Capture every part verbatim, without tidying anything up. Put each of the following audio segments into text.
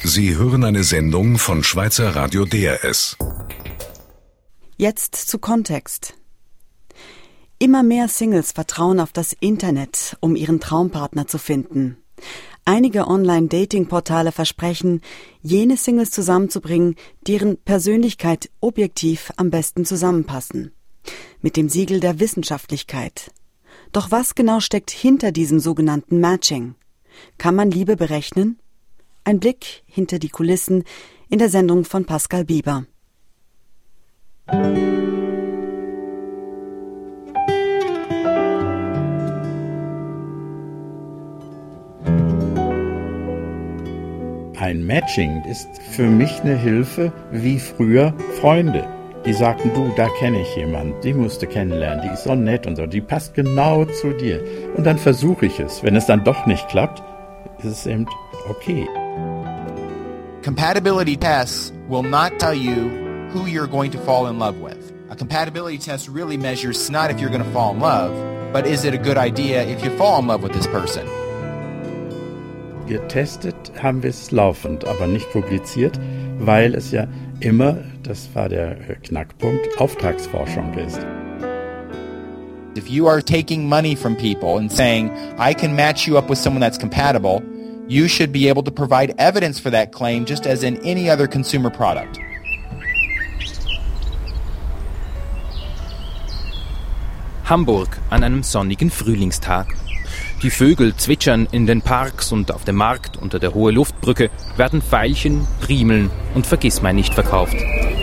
Sie hören eine Sendung von Schweizer Radio D R S. Jetzt zu Kontext. Immer mehr Singles vertrauen auf das Internet, um ihren Traumpartner zu finden. Einige Online-Dating-Portale versprechen, jene Singles zusammenzubringen, deren Persönlichkeit objektiv am besten zusammenpassen. Mit dem Siegel der Wissenschaftlichkeit. Doch was genau steckt hinter diesem sogenannten Matching? Kann man Liebe berechnen? Ein Blick hinter die Kulissen in der Sendung von Pascal Bieber. Ein Matching ist für mich eine Hilfe wie früher Freunde. Die sagten, du, da kenne ich jemanden, die musst du kennenlernen, die ist so nett und so, die passt genau zu dir. Und dann versuche ich es. Wenn es dann doch nicht klappt, ist es eben okay. Compatibility tests will not tell you who you're going to fall in love with. A compatibility test really measures not if you're going to fall in love, but is it a good idea if you fall in love with this person? Getestet haben wir es laufend, aber nicht publiziert, weil es ja immer, das war der Knackpunkt, Auftragsforschung ist. If you are taking money from people and saying, I can match you up with someone that's compatible, you should be able to provide evidence for that claim just as in any other consumer product. Hamburg an einem sonnigen Frühlingstag. Die Vögel zwitschern in den Parks und auf dem Markt unter der Hohe-Luftbrücke werden Veilchen, Riemeln und Vergissmeinnicht verkauft.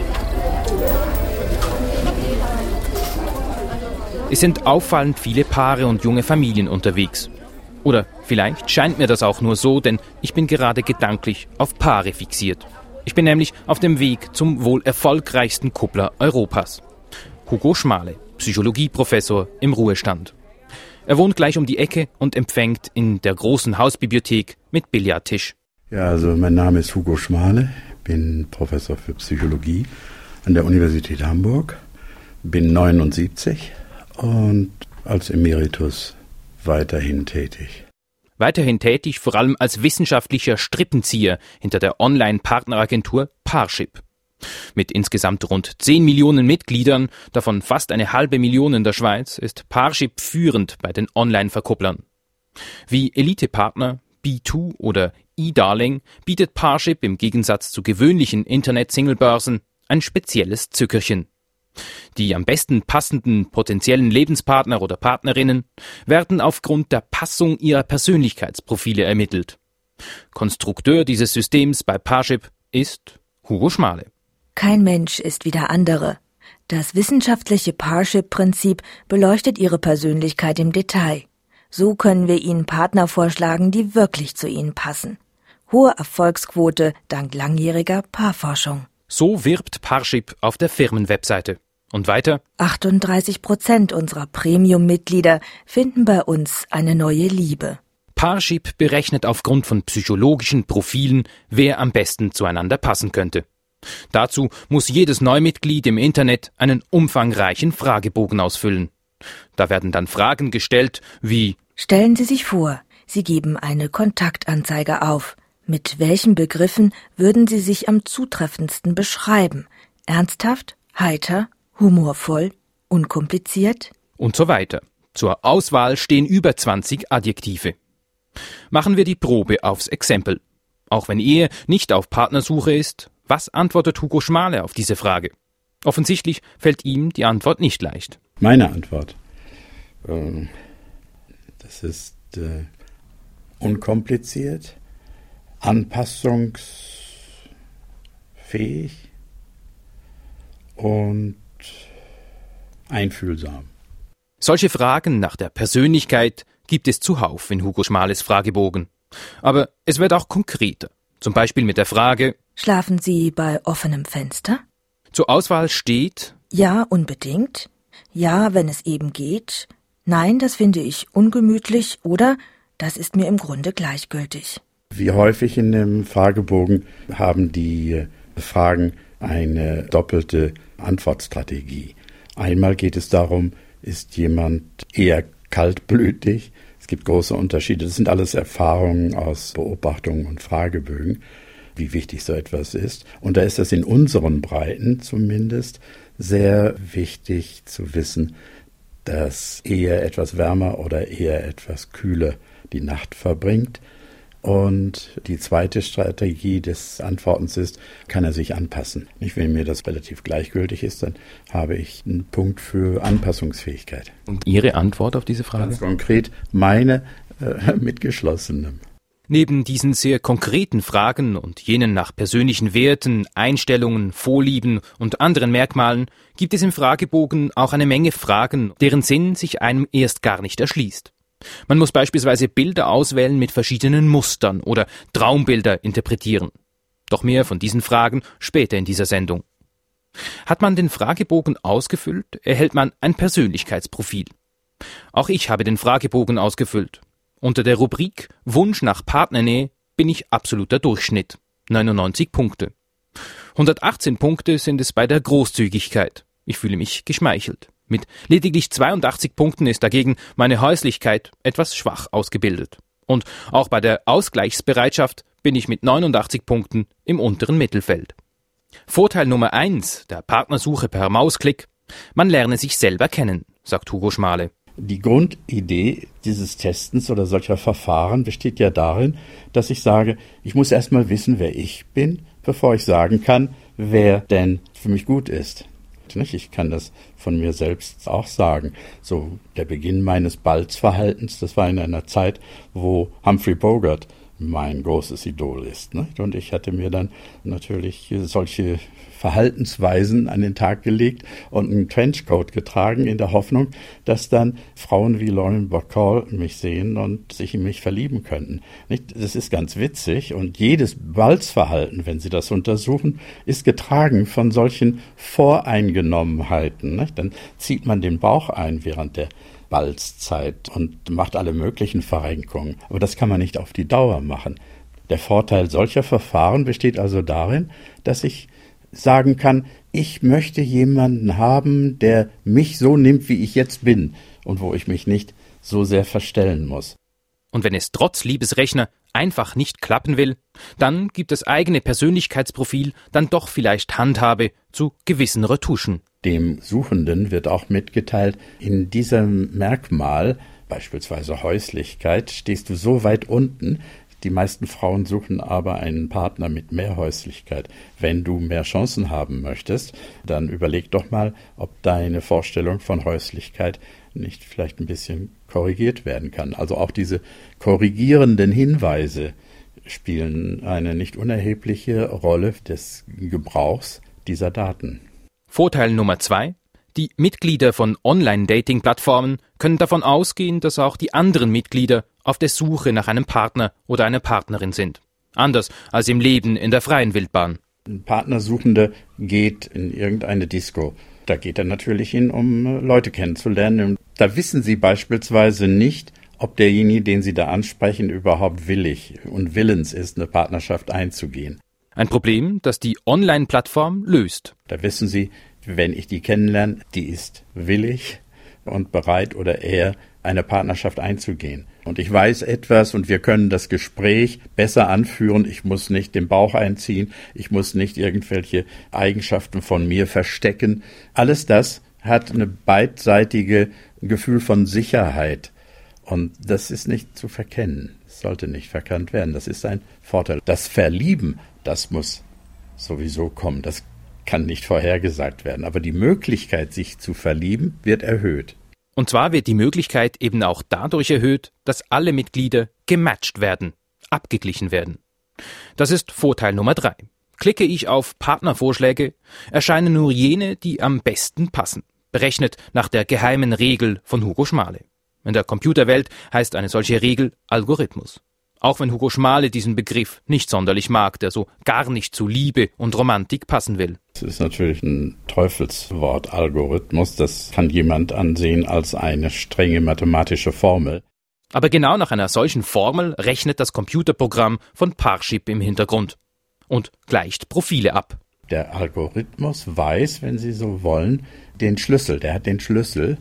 Es sind auffallend viele Paare und junge Familien unterwegs. Oder vielleicht scheint mir das auch nur so, denn ich bin gerade gedanklich auf Paare fixiert. Ich bin nämlich auf dem Weg zum wohl erfolgreichsten Kuppler Europas. Hugo Schmale, Psychologieprofessor im Ruhestand. Er wohnt gleich um die Ecke und empfängt in der großen Hausbibliothek mit Billardtisch. Ja, also mein Name ist Hugo Schmale, bin Professor für Psychologie an der Universität Hamburg, bin neunundsiebzig und als Emeritus weiterhin tätig. Weiterhin tätig vor allem als wissenschaftlicher Strippenzieher hinter der Online-Partneragentur Parship. Mit insgesamt rund zehn Millionen Mitgliedern, davon fast eine halbe Million in der Schweiz, ist Parship führend bei den Online-Verkupplern. Wie Elite-Partner, B zwei oder eDarling bietet Parship im Gegensatz zu gewöhnlichen Internet-Singlebörsen ein spezielles Zückerchen. Die am besten passenden potenziellen Lebenspartner oder Partnerinnen werden aufgrund der Passung ihrer Persönlichkeitsprofile ermittelt. Konstrukteur dieses Systems bei Parship ist Hugo Schmale. Kein Mensch ist wie der andere. Das wissenschaftliche Parship-Prinzip beleuchtet ihre Persönlichkeit im Detail. So können wir ihnen Partner vorschlagen, die wirklich zu ihnen passen. Hohe Erfolgsquote dank langjähriger Paarforschung. So wirbt Parship auf der Firmenwebseite. Und weiter? achtunddreißig Prozent unserer Premium-Mitglieder finden bei uns eine neue Liebe. Parship berechnet aufgrund von psychologischen Profilen, wer am besten zueinander passen könnte. Dazu muss jedes Neumitglied im Internet einen umfangreichen Fragebogen ausfüllen. Da werden dann Fragen gestellt wie: Stellen Sie sich vor, Sie geben eine Kontaktanzeige auf. Mit welchen Begriffen würden Sie sich am zutreffendsten beschreiben? Ernsthaft, heiter, humorvoll, unkompliziert? Und so weiter. Zur Auswahl stehen über zwanzig Adjektive. Machen wir die Probe aufs Exempel. Auch wenn er nicht auf Partnersuche ist, was antwortet Hugo Schmale auf diese Frage? Offensichtlich fällt ihm die Antwort nicht leicht. Meine Antwort? Ähm, das ist äh, unkompliziert, anpassungsfähig und einfühlsam. Solche Fragen nach der Persönlichkeit gibt es zuhauf in Hugo Schmales Fragebogen. Aber es wird auch konkreter. Zum Beispiel mit der Frage: Schlafen Sie bei offenem Fenster? Zur Auswahl steht: Ja, unbedingt. Ja, wenn es eben geht. Nein, das finde ich ungemütlich. Oder das ist mir im Grunde gleichgültig. Wie häufig in dem Fragebogen haben die Fragen eine doppelte Antwortstrategie. Einmal geht es darum, ist jemand eher kaltblütig? Es gibt große Unterschiede. Das sind alles Erfahrungen aus Beobachtungen und Fragebögen. wie wichtig so etwas ist. Und da ist es in unseren Breiten zumindest sehr wichtig zu wissen, dass eher etwas wärmer oder eher etwas kühler die Nacht verbringt. Und die zweite Strategie des Antwortens ist, kann er sich anpassen. Nicht, wenn mir das relativ gleichgültig ist, dann habe ich einen Punkt für Anpassungsfähigkeit. Und Ihre Antwort auf diese Frage? Ganz konkret, meine äh, mit geschlossenem. Neben diesen sehr konkreten Fragen und jenen nach persönlichen Werten, Einstellungen, Vorlieben und anderen Merkmalen gibt es im Fragebogen auch eine Menge Fragen, deren Sinn sich einem erst gar nicht erschließt. Man muss beispielsweise Bilder auswählen mit verschiedenen Mustern oder Traumbilder interpretieren. Doch mehr von diesen Fragen später in dieser Sendung. Hat man den Fragebogen ausgefüllt, erhält man ein Persönlichkeitsprofil. Auch ich habe den Fragebogen ausgefüllt. Unter der Rubrik Wunsch nach Partnernähe bin ich absoluter Durchschnitt, neunundneunzig Punkte. hundertachtzehn Punkte sind es bei der Großzügigkeit. Ich fühle mich geschmeichelt. Mit lediglich zweiundachtzig Punkten ist dagegen meine Häuslichkeit etwas schwach ausgebildet. Und auch bei der Ausgleichsbereitschaft bin ich mit neunundachtzig Punkten im unteren Mittelfeld. Vorteil Nummer eins der Partnersuche per Mausklick: Man lerne sich selber kennen, sagt Hugo Schmale. Die Grundidee dieses Testens oder solcher Verfahren besteht ja darin, dass ich sage, ich muss erst mal wissen, wer ich bin, bevor ich sagen kann, wer denn für mich gut ist. Ich kann das von mir selbst auch sagen. So der Beginn meines Balzverhaltens, das war in einer Zeit, wo Humphrey Bogart mein großes Idol ist. Und ich hatte mir dann natürlich solche Verhaltensweisen an den Tag gelegt und einen Trenchcoat getragen in der Hoffnung, dass dann Frauen wie Lauren Bacall mich sehen und sich in mich verlieben könnten. Das ist ganz witzig und jedes Balzverhalten, wenn Sie das untersuchen, ist getragen von solchen Voreingenommenheiten. Dann zieht man den Bauch ein während der Balzzeit und macht alle möglichen Verrenkungen. Aber das kann man nicht auf die Dauer machen. Der Vorteil solcher Verfahren besteht also darin, dass ich sagen kann, ich möchte jemanden haben, der mich so nimmt, wie ich jetzt bin und wo ich mich nicht so sehr verstellen muss. Und wenn es trotz Liebesrechner einfach nicht klappen will, dann gibt das eigene Persönlichkeitsprofil dann doch vielleicht Handhabe zu gewissen Retuschen. Dem Suchenden wird auch mitgeteilt, in diesem Merkmal, beispielsweise Häuslichkeit, stehst du so weit unten. Die meisten Frauen suchen aber einen Partner mit mehr Häuslichkeit. Wenn du mehr Chancen haben möchtest, dann überleg doch mal, ob deine Vorstellung von Häuslichkeit nicht vielleicht ein bisschen korrigiert werden kann. Also auch diese korrigierenden Hinweise spielen eine nicht unerhebliche Rolle des Gebrauchs dieser Daten. Vorteil Nummer zwei: Die Mitglieder von Online-Dating-Plattformen können davon ausgehen, dass auch die anderen Mitglieder auf der Suche nach einem Partner oder einer Partnerin sind. Anders als im Leben in der freien Wildbahn. Ein Partnersuchender geht in irgendeine Disco. Da geht er natürlich hin, um Leute kennenzulernen. Da wissen Sie beispielsweise nicht, ob derjenige, den Sie da ansprechen, überhaupt willig und willens ist, eine Partnerschaft einzugehen. Ein Problem, das die Online-Plattform löst. Da wissen Sie, wenn ich die kennenlerne, die ist willig und bereit oder eher eine Partnerschaft einzugehen. Und ich weiß etwas und wir können das Gespräch besser anführen. Ich muss nicht den Bauch einziehen. Ich muss nicht irgendwelche Eigenschaften von mir verstecken. Alles das hat eine beidseitige Gefühl von Sicherheit. Und das ist nicht zu verkennen. Das sollte nicht verkannt werden. Das ist ein Vorteil. Das Verlieben, das muss sowieso kommen. Das kann nicht vorhergesagt werden. Aber die Möglichkeit, sich zu verlieben, wird erhöht. Und zwar wird die Möglichkeit eben auch dadurch erhöht, dass alle Mitglieder gematcht werden, abgeglichen werden. Das ist Vorteil Nummer drei. Klicke ich auf Partnervorschläge, erscheinen nur jene, die am besten passen, berechnet nach der geheimen Regel von Hugo Schmale. In der Computerwelt heißt eine solche Regel Algorithmus. Auch wenn Hugo Schmale diesen Begriff nicht sonderlich mag, der so gar nicht zu Liebe und Romantik passen will. Das ist natürlich ein Teufelswort, Algorithmus. Das kann jemand ansehen als eine strenge mathematische Formel. Aber genau nach einer solchen Formel rechnet das Computerprogramm von Parship im Hintergrund und gleicht Profile ab. Der Algorithmus weiß, wenn Sie so wollen, den Schlüssel. Der hat den Schlüssel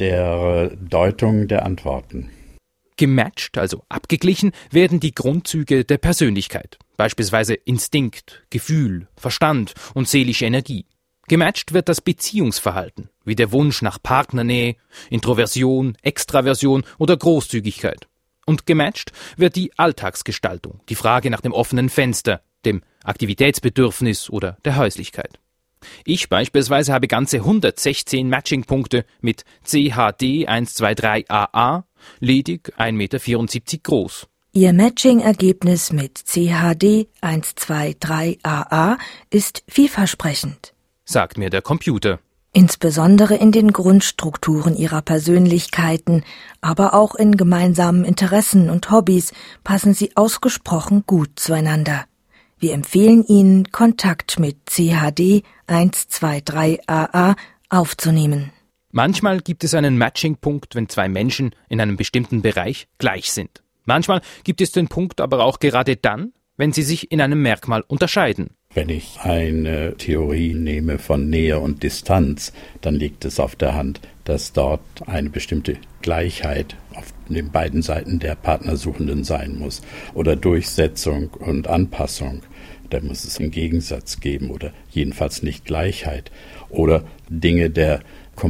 der Deutung der Antworten. Gematcht, also abgeglichen, werden die Grundzüge der Persönlichkeit. beispielsweise Instinkt, Gefühl, Verstand und seelische Energie. Gematcht wird das Beziehungsverhalten, wie der Wunsch nach Partnernähe, Introversion, Extraversion oder Großzügigkeit. Und gematcht wird die Alltagsgestaltung, die Frage nach dem offenen Fenster, dem Aktivitätsbedürfnis oder der Häuslichkeit. Ich beispielsweise habe ganze hundertsechzehn Matching-Punkte mit C H D eins zwei drei A A, ledig ein Meter vierundsiebzig groß. Ihr Matching-Ergebnis mit C H D eins zwei drei A A ist vielversprechend, sagt mir der Computer. Insbesondere in den Grundstrukturen ihrer Persönlichkeiten, aber auch in gemeinsamen Interessen und Hobbys passen sie ausgesprochen gut zueinander. Wir empfehlen Ihnen, Kontakt mit C H D eins zwei drei A A aufzunehmen. Manchmal gibt es einen Matching-Punkt, wenn zwei Menschen in einem bestimmten Bereich gleich sind. Manchmal gibt es den Punkt aber auch gerade dann, wenn sie sich in einem Merkmal unterscheiden. Wenn ich eine Theorie nehme von Nähe und Distanz, dann liegt es auf der Hand, dass dort eine bestimmte Gleichheit auf den beiden Seiten der Partnersuchenden sein muss. Oder Durchsetzung und Anpassung, da muss es einen Gegensatz geben oder jedenfalls nicht Gleichheit. Oder Dinge der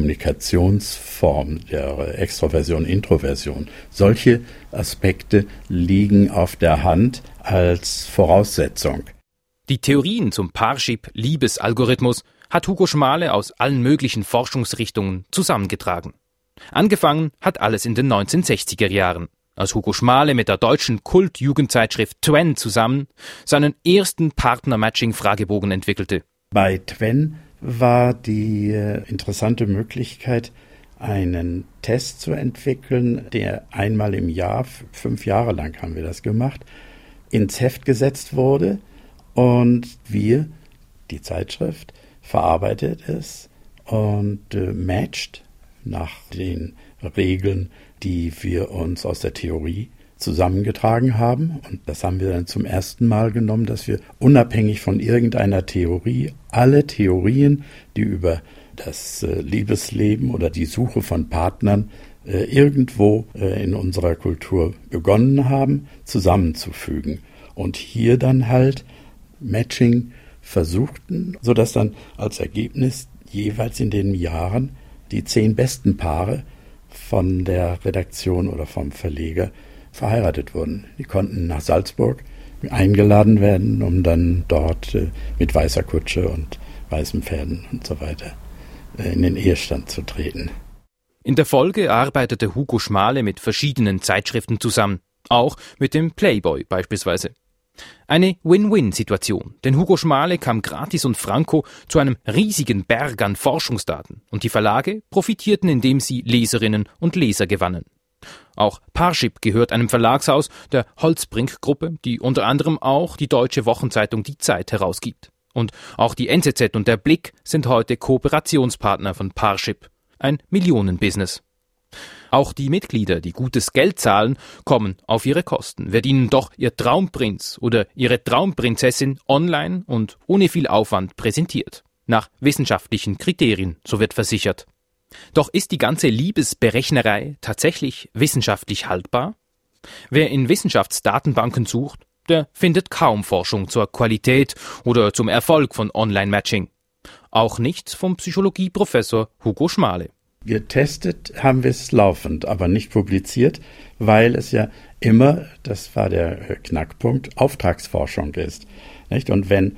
Kommunikationsform, der Extroversion, Introversion. Solche Aspekte liegen auf der Hand als Voraussetzung. Die Theorien zum Parship-Liebesalgorithmus hat Hugo Schmale aus allen möglichen Forschungsrichtungen zusammengetragen. Angefangen hat alles in den neunzehnhundertsechziger Jahren, als Hugo Schmale mit der deutschen Kult-Jugendzeitschrift Twen zusammen seinen ersten Partner-Matching-Fragebogen entwickelte. Bei Twen war die äh, interessante Möglichkeit, einen Test zu entwickeln, der einmal im Jahr, fünf Jahre lang haben wir das gemacht, ins Heft gesetzt wurde und wir, die Zeitschrift, verarbeitet es und äh, matcht nach den Regeln, die wir uns aus der Theorie zusammengetragen haben. Und das haben wir dann zum ersten Mal genommen, dass wir unabhängig von irgendeiner Theorie alle Theorien, die über das äh, Liebesleben oder die Suche von Partnern äh, irgendwo äh, in unserer Kultur begonnen haben, zusammenzufügen. Und hier dann halt Matching versuchten, sodass dann als Ergebnis jeweils in den Jahren die zehn besten Paare von der Redaktion oder vom Verleger verheiratet wurden. Die konnten nach Salzburg eingeladen werden, um dann dort äh, mit weißer Kutsche und weißen Pferden und so weiter äh, in den Ehestand zu treten. In der Folge arbeitete Hugo Schmale mit verschiedenen Zeitschriften zusammen, auch mit dem Playboy beispielsweise. Eine Win-Win-Situation, denn Hugo Schmale kam gratis und franko zu einem riesigen Berg an Forschungsdaten und die Verlage profitierten, indem sie Leserinnen und Leser gewannen. Auch Parship gehört einem Verlagshaus, der Holzbrink-Gruppe, die unter anderem auch die deutsche Wochenzeitung Die Zeit herausgibt. Und auch die N Z Z und der Blick sind heute Kooperationspartner von Parship, ein Millionenbusiness. Auch die Mitglieder, die gutes Geld zahlen, kommen auf ihre Kosten, wird ihnen doch ihr Traumprinz oder ihre Traumprinzessin online und ohne viel Aufwand präsentiert. Nach wissenschaftlichen Kriterien, so wird versichert. Doch ist die ganze Liebesberechnerei tatsächlich wissenschaftlich haltbar? Wer in Wissenschaftsdatenbanken sucht, der findet kaum Forschung zur Qualität oder zum Erfolg von Online-Matching. Auch nichts vom Psychologieprofessor Hugo Schmale. Getestet haben wir es laufend, aber nicht publiziert, weil es ja immer, das war der Knackpunkt, Auftragsforschung ist. Nicht? Und wenn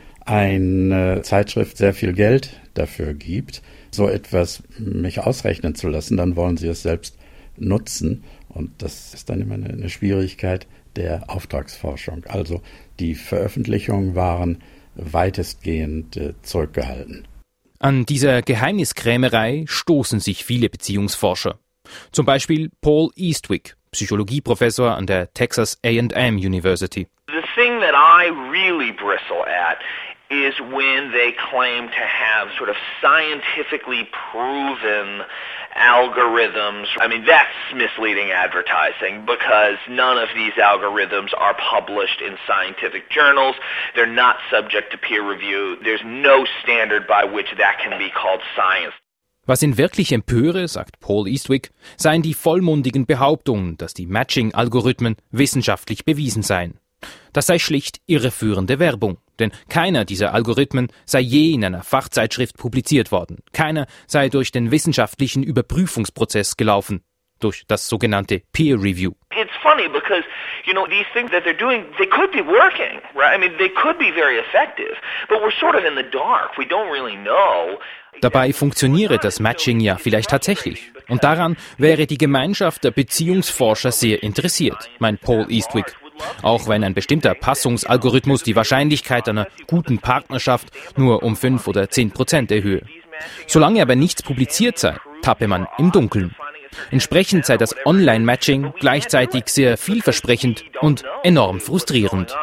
eine Zeitschrift sehr viel Geld dafür gibt, so etwas mich ausrechnen zu lassen, dann wollen sie es selbst nutzen. Und das ist dann immer eine, eine Schwierigkeit der Auftragsforschung. Also die Veröffentlichungen waren weitestgehend äh, zurückgehalten. An dieser Geheimniskrämerei stoßen sich viele Beziehungsforscher. Zum Beispiel Paul Eastwick, Psychologieprofessor an der Texas A and M University. The thing that I really bristle at is when they claim to have sort of scientifically proven algorithms. I mean, that's misleading advertising because none of these algorithms are published in scientific journals. They're not subject to peer review. There's no standard by which that can be called science. Was ihn wirklich empöre, sagt Paul Eastwick, seien die vollmundigen Behauptungen, dass die Matching-Algorithmen wissenschaftlich bewiesen seien. Das sei schlicht irreführende Werbung, denn keiner dieser Algorithmen sei je in einer Fachzeitschrift publiziert worden. Keiner sei durch den wissenschaftlichen Überprüfungsprozess gelaufen, durch das sogenannte Peer Review. It's funny because, you know, these things that they're doing, they could be working, right? I mean, they could be very effective, but we're sort of in the dark. We don't really know. Dabei funktioniere das Matching ja vielleicht tatsächlich. Und daran wäre die Gemeinschaft der Beziehungsforscher sehr interessiert, meint Paul Eastwick. Auch wenn ein bestimmter Passungsalgorithmus die Wahrscheinlichkeit einer guten Partnerschaft nur um fünf oder zehn Prozent erhöhe. Solange aber nichts publiziert sei, tappe man im Dunkeln. Entsprechend sei das Online-Matching gleichzeitig sehr vielversprechend und enorm frustrierend.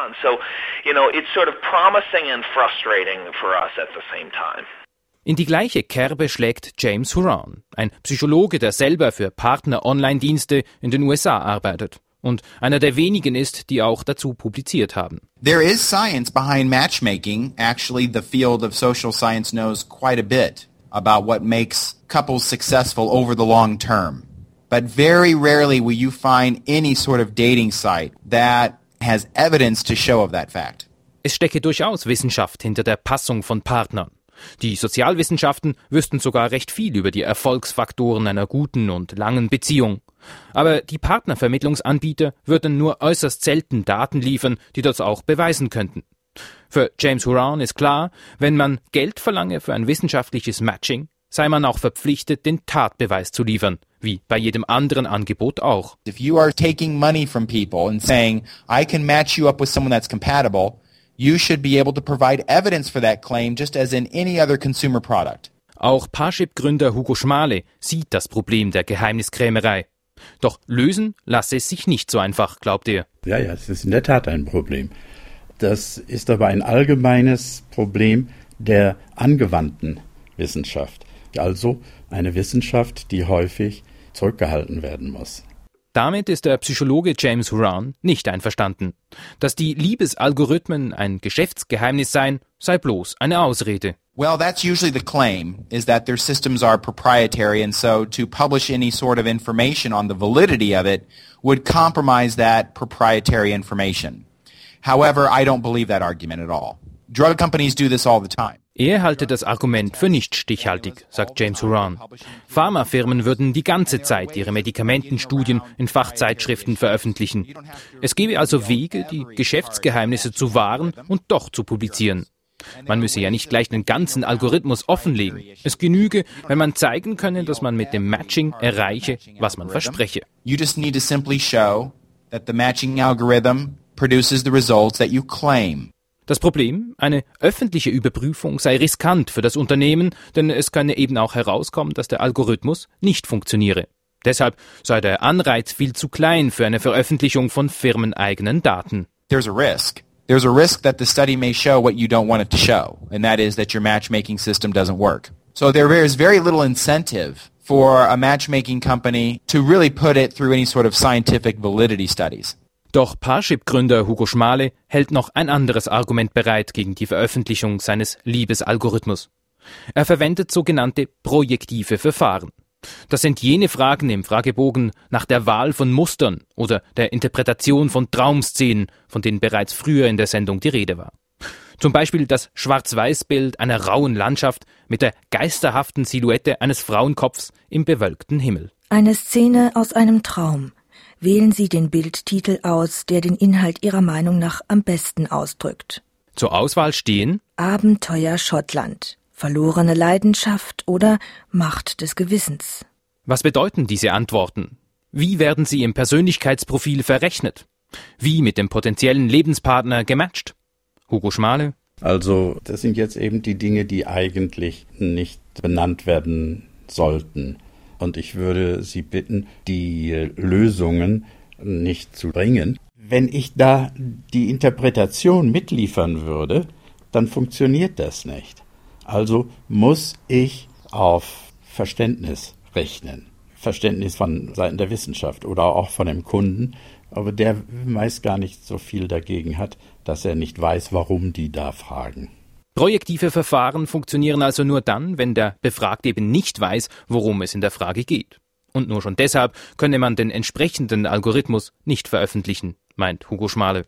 In die gleiche Kerbe schlägt James Horan, ein Psychologe, der selber für Partner-Online-Dienste in den U S A arbeitet und einer der wenigen ist, die auch dazu publiziert haben. There is science behind matchmaking. Actually, the field of social science knows quite a bit about what makes couples successful over the long term. But very rarely will you find any sort of dating site that has evidence to show of that fact. Es stecke durchaus Wissenschaft hinter der Passung von Partnern. Die Sozialwissenschaften wüssten sogar recht viel über die Erfolgsfaktoren einer guten und langen Beziehung. Aber die Partnervermittlungsanbieter würden nur äußerst selten Daten liefern, die das auch beweisen könnten. Für James Horan ist klar, wenn man Geld verlange für ein wissenschaftliches Matching, sei man auch verpflichtet, den Tatbeweis zu liefern, wie bei jedem anderen Angebot auch. If you are taking money from people and saying, I can match you up with someone that's compatible, you should be able to provide evidence for that claim just as in any other consumer product. Auch Parship-Gründer Hugo Schmale sieht das Problem der Geheimniskrämerei. Doch lösen lasse es sich nicht so einfach, glaubt er. Ja, ja, es ist in der Tat ein Problem. Das ist aber ein allgemeines Problem der angewandten Wissenschaft. Also eine Wissenschaft, die häufig zurückgehalten werden muss. Damit ist der Psychologe James Horan nicht einverstanden. Dass die Liebesalgorithmen ein Geschäftsgeheimnis seien, sei bloß eine Ausrede. Well, that's usually the claim, is that their systems are proprietary, and so to publish any sort of information on the validity of it would compromise that proprietary information. However, I don't believe that argument at all. Drug companies do this all the time. Er halte das Argument für nicht stichhaltig, sagt James Horan. Pharmafirmen würden die ganze Zeit ihre Medikamentenstudien in Fachzeitschriften veröffentlichen. Es gebe also Wege, die Geschäftsgeheimnisse zu wahren und doch zu publizieren. Man müsse ja nicht gleich den ganzen Algorithmus offenlegen. Es genüge, wenn man zeigen könne, dass man mit dem Matching erreiche, was man verspreche. You just need to simply show that the matching algorithm produces the results that you claim. Das Problem, eine öffentliche Überprüfung sei riskant für das Unternehmen, denn es könne eben auch herauskommen, dass der Algorithmus nicht funktioniere. Deshalb sei der Anreiz viel zu klein für eine Veröffentlichung von firmeneigenen Daten. There's a risk. There's a risk that the study may show what you don't want it to show, and that is that your matchmaking system doesn't work. So there is very little incentive for a matchmaking company to really put it through any sort of scientific validity studies. Doch Parship-Gründer Hugo Schmale hält noch ein anderes Argument bereit gegen die Veröffentlichung seines Liebesalgorithmus. Er verwendet sogenannte projektive Verfahren. Das sind jene Fragen im Fragebogen nach der Wahl von Mustern oder der Interpretation von Traumszenen, von denen bereits früher in der Sendung die Rede war. Zum Beispiel das Schwarz-Weiß-Bild einer rauen Landschaft mit der geisterhaften Silhouette eines Frauenkopfs im bewölkten Himmel. Eine Szene aus einem Traum. Wählen Sie den Bildtitel aus, der den Inhalt Ihrer Meinung nach am besten ausdrückt. Zur Auswahl stehen Abenteuer Schottland, verlorene Leidenschaft oder Macht des Gewissens. Was bedeuten diese Antworten? Wie werden sie im Persönlichkeitsprofil verrechnet? Wie mit dem potenziellen Lebenspartner gematcht? Hugo Schmale? Also, das sind jetzt eben die Dinge, die eigentlich nicht benannt werden sollten. Und ich würde Sie bitten, die Lösungen nicht zu bringen. Wenn ich da die Interpretation mitliefern würde, dann funktioniert das nicht. Also muss ich auf Verständnis rechnen. Verständnis von Seiten der Wissenschaft oder auch von dem Kunden, aber der meist gar nicht so viel dagegen hat, dass er nicht weiß, warum die da fragen. Projektive Verfahren funktionieren also nur dann, wenn der Befragte eben nicht weiß, worum es in der Frage geht. Und nur schon deshalb könne man den entsprechenden Algorithmus nicht veröffentlichen, meint Hugo Schmale.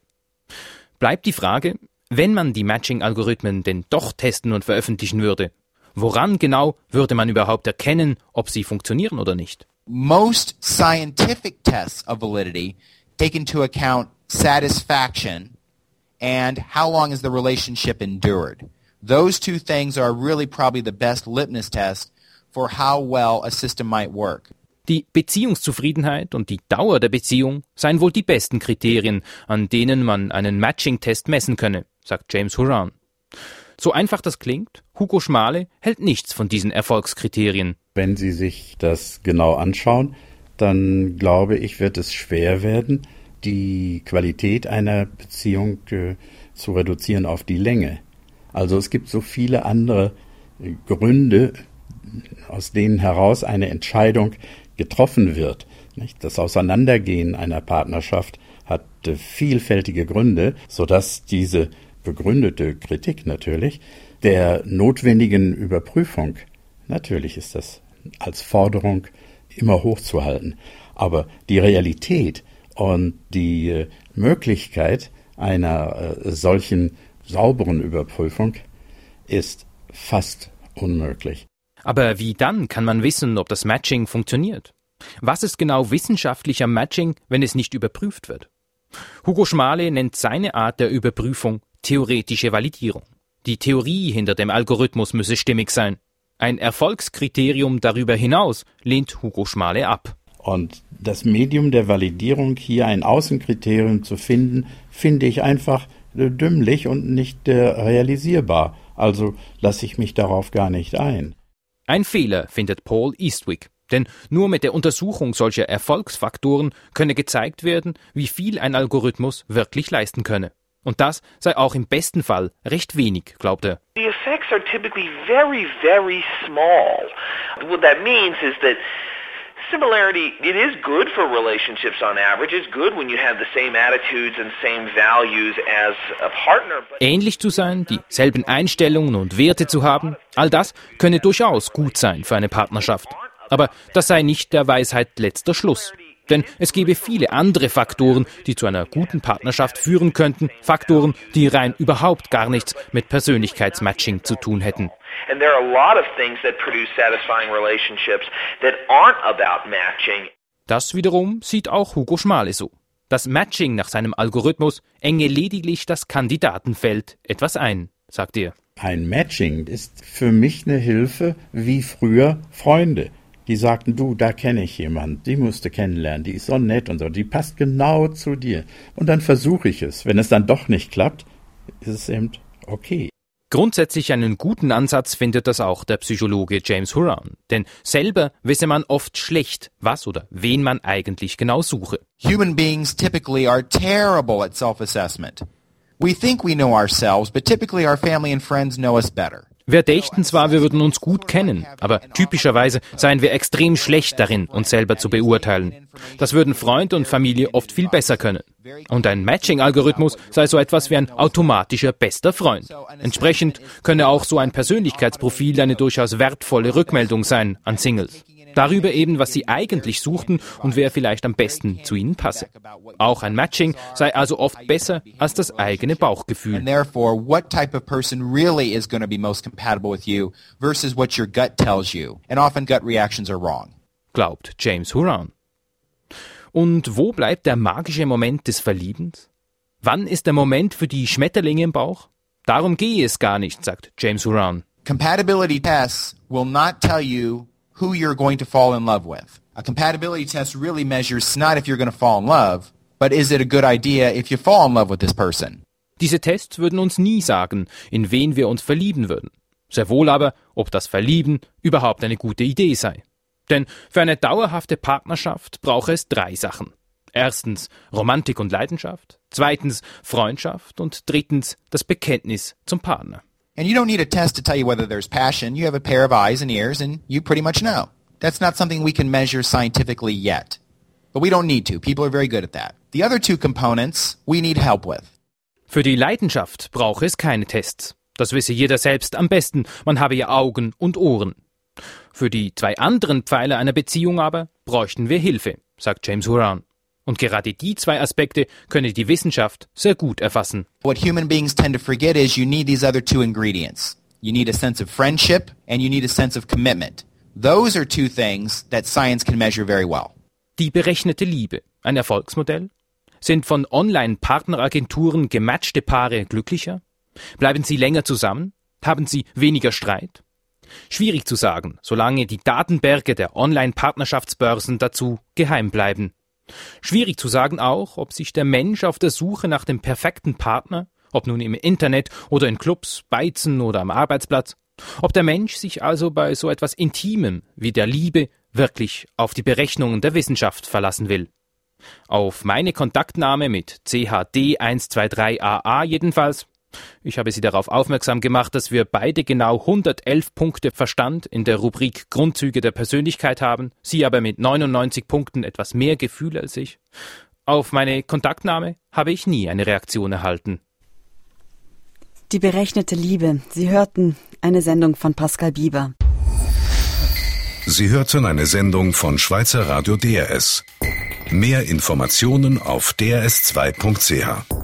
Bleibt die Frage, wenn man die Matching-Algorithmen denn doch testen und veröffentlichen würde, woran genau würde man überhaupt erkennen, ob sie funktionieren oder nicht? Most scientific tests of validity take into account satisfaction and how long has the relationship endured. Those two things are really probably the best litmus test for how well a system might work. Die Beziehungszufriedenheit und die Dauer der Beziehung seien wohl die besten Kriterien, an denen man einen Matching-Test messen könne, sagt James Horan. So einfach das klingt, Hugo Schmale hält nichts von diesen Erfolgskriterien. Wenn Sie sich das genau anschauen, dann glaube ich, wird es schwer werden, die Qualität einer Beziehung äh, zu reduzieren auf die Länge. Also es gibt so viele andere äh, Gründe, aus denen heraus eine Entscheidung getroffen wird. Nicht? Das Auseinandergehen einer Partnerschaft hat äh, vielfältige Gründe, sodass diese begründete Kritik natürlich der notwendigen Überprüfung, natürlich ist das als Forderung immer hochzuhalten, aber die Realität und die äh, Möglichkeit einer äh, solchen sauberen Überprüfung ist fast unmöglich. Aber wie dann kann man wissen, ob das Matching funktioniert? Was ist genau wissenschaftlich am Matching, wenn es nicht überprüft wird? Hugo Schmale nennt seine Art der Überprüfung theoretische Validierung. Die Theorie hinter dem Algorithmus müsse stimmig sein. Ein Erfolgskriterium darüber hinaus lehnt Hugo Schmale ab. Und das Medium der Validierung, hier ein Außenkriterium zu finden, finde ich einfach äh, dümmlich und nicht äh, realisierbar. Also lasse ich mich darauf gar nicht ein. Ein Fehler, findet Paul Eastwick. Denn nur mit der Untersuchung solcher Erfolgsfaktoren könne gezeigt werden, wie viel ein Algorithmus wirklich leisten könne. Und das sei auch im besten Fall recht wenig, glaubt er. The effects are typically very, very small. What that means is that similarity, it is good for relationships on average. It's good when you have the same attitudes and same values as a partner. Ähnlich zu sein, dieselben Einstellungen und Werte zu haben, all das könne durchaus gut sein für eine Partnerschaft. Aber das sei nicht der Weisheit letzter Schluss. Denn es gäbe viele andere Faktoren, die zu einer guten Partnerschaft führen könnten, Faktoren, die rein überhaupt gar nichts mit Persönlichkeitsmatching zu tun hätten. And there are a lot of things that produce satisfying relationships that aren't about matching. Das wiederum sieht auch Hugo Schmale so. Das Matching nach seinem Algorithmus enge lediglich das Kandidatenfeld etwas ein, sagt er. Ein Matching ist für mich eine Hilfe wie früher Freunde. Die sagten, du, da kenne ich jemanden, die musst du kennenlernen, die ist so nett und so, die passt genau zu dir. Und dann versuche ich es. Wenn es dann doch nicht klappt, ist es eben okay. Grundsätzlich einen guten Ansatz findet das auch der Psychologe James Horan. Denn selber wisse man oft schlecht, was oder wen man eigentlich genau suche. Human beings typically are terrible at self-assessment. We think we know ourselves, but typically our family and friends know us better. Wir dächten zwar, wir würden uns gut kennen, aber typischerweise seien wir extrem schlecht darin, uns selber zu beurteilen. Das würden Freund und Familie oft viel besser können. Und ein Matching-Algorithmus sei so etwas wie ein automatischer bester Freund. Entsprechend könne auch so ein Persönlichkeitsprofil eine durchaus wertvolle Rückmeldung sein an Singles. Darüber eben, was sie eigentlich suchten und wer vielleicht am besten zu ihnen passe. Auch ein Matching sei also oft besser als das eigene Bauchgefühl. And therefore, what type of person really is going to be most compatible with you versus what your gut tells you. And often gut reactions are wrong. Glaubt James Horan. Und wo bleibt der magische Moment des Verliebens? Wann ist der Moment für die Schmetterlinge im Bauch? Darum gehe es gar nicht, sagt James Horan. Compatibility tests will not tell you who you're going to fall in love with. A compatibility test really measures not if you're going to fall in love, but is it a good idea if you fall in love with this person? Diese Tests würden uns nie sagen, in wen wir uns verlieben würden. Sehr wohl aber, ob das Verlieben überhaupt eine gute Idee sei. Denn für eine dauerhafte Partnerschaft brauche es drei Sachen. Erstens Romantik und Leidenschaft, zweitens Freundschaft und drittens das Bekenntnis zum Partner. And you don't need a test to tell you whether there's passion. You have a pair of eyes and ears and you pretty much know. That's not something we can measure scientifically yet. But we don't need to. People are very good at that. The other two components we need help with. Für die Leidenschaft brauche es keine Tests. Das wisse jeder selbst am besten. Man habe ja Augen und Ohren. Für die zwei anderen Pfeiler einer Beziehung aber bräuchten wir Hilfe, sagt James Horan. Und gerade die zwei Aspekte könne die Wissenschaft sehr gut erfassen. What human beings tend to forget is you need these other two ingredients. You need a sense of friendship and you need a sense of commitment. Those are two things that science can measure very well. Die berechnete Liebe, ein Erfolgsmodell? Sind von Online-Partneragenturen gematchte Paare glücklicher? Bleiben sie länger zusammen? Haben sie weniger Streit? Schwierig zu sagen, solange die Datenberge der Online-Partnerschaftsbörsen dazu geheim bleiben. Schwierig zu sagen auch, ob sich der Mensch auf der Suche nach dem perfekten Partner, ob nun im Internet oder in Clubs, Beizen oder am Arbeitsplatz, ob der Mensch sich also bei so etwas Intimem wie der Liebe wirklich auf die Berechnungen der Wissenschaft verlassen will. Auf meine Kontaktnahme mit C H D eins zwei drei A A jedenfalls. Ich habe Sie darauf aufmerksam gemacht, dass wir beide genau hundertelf Punkte Verstand in der Rubrik Grundzüge der Persönlichkeit haben, Sie aber mit neunundneunzig Punkten etwas mehr Gefühl als ich. Auf meine Kontaktnahme habe ich nie eine Reaktion erhalten. Die berechnete Liebe. Sie hörten eine Sendung von Pascal Bieber. Sie hörten eine Sendung von Schweizer Radio D R S. Mehr Informationen auf d r s zwei punkt c h.